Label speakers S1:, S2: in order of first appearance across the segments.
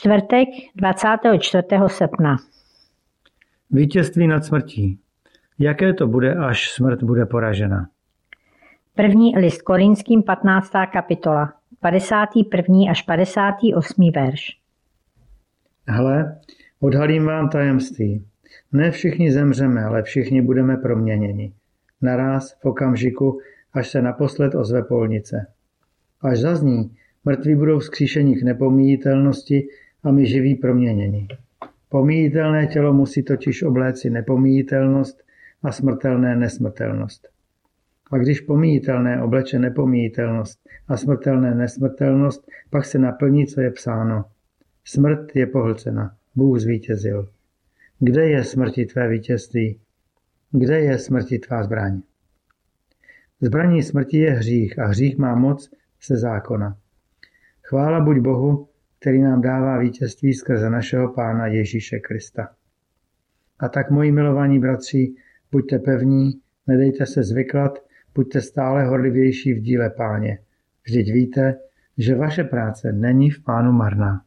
S1: Čtvrtek 24. srpna.
S2: Vítězství nad smrtí. Jaké to bude, až smrt bude poražena?
S1: První list Korinským 15. kapitola, 51. až 58. verš.
S2: Hle, odhalím vám tajemství. Ne všichni zemřeme, ale všichni budeme proměněni. Naráz v okamžiku, až se naposled ozve polnice. Až zazní, mrtví budou vzkříšeni k nepomíjitelnosti a my živí proměněni. Pomíjitelné tělo musí totiž obléci nepomíjitelnost a smrtelné nesmrtelnost. A když pomíjitelné obleče nepomíjitelnost a smrtelné nesmrtelnost, pak se naplní, co je psáno. Smrt je pohlcena, Bůh zvítězil. Kde je smrti tvé vítězství? Kde je smrti tvá zbraň? Zbraní smrti je hřích a hřích má moc ze zákona. Chvála buď Bohu, který nám dává vítězství skrze našeho Pána Ježíše Krista. A tak, moji milovaní bratři, buďte pevní, nedejte se zvyklat, buďte stále horlivější v díle Páně. Vždyť víte, že vaše práce není v Pánu marná.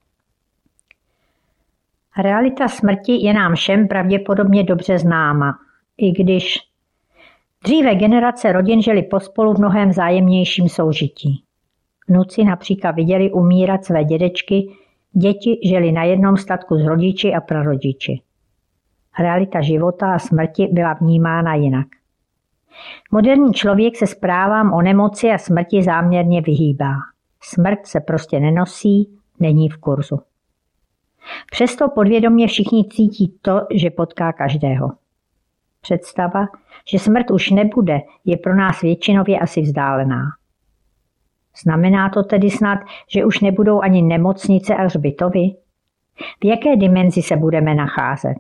S1: Realita smrti je nám všem pravděpodobně dobře známa, i když dříve generace rodin žili pospolu v mnohem vzájemnějším soužití. Vnuci například viděli umírat své dědečky, děti žili na jednom statku s rodiči a prarodiči. Realita života a smrti byla vnímána jinak. Moderní člověk se zprávám o nemoci a smrti záměrně vyhýbá. Smrt se prostě nenosí, není v kurzu. Přesto podvědomě všichni cítí to, že potká každého. Představa, že smrt už nebude, je pro nás většinově asi vzdálená. Znamená to tedy snad, že už nebudou ani nemocnice a hřbitovy? V jaké dimenzi se budeme nacházet?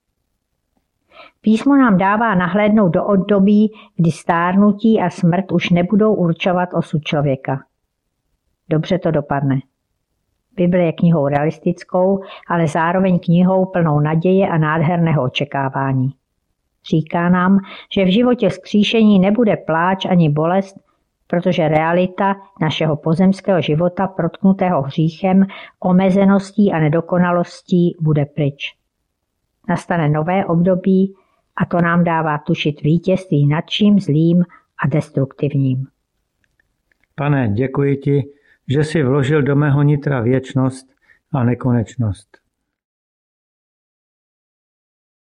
S1: Písmo nám dává nahlédnout do období, kdy stárnutí a smrt už nebudou určovat osud člověka. Dobře to dopadne. Bible je knihou realistickou, ale zároveň knihou plnou naděje a nádherného očekávání. Říká nám, že v životě vzkříšení nebude pláč ani bolest, protože realita našeho pozemského života protknutého hříchem, omezeností a nedokonalostí bude pryč. Nastane nové období a to nám dává tušit vítězství nad čím zlým a destruktivním.
S2: Pane, děkuji ti, že jsi vložil do mého nitra věčnost a nekonečnost.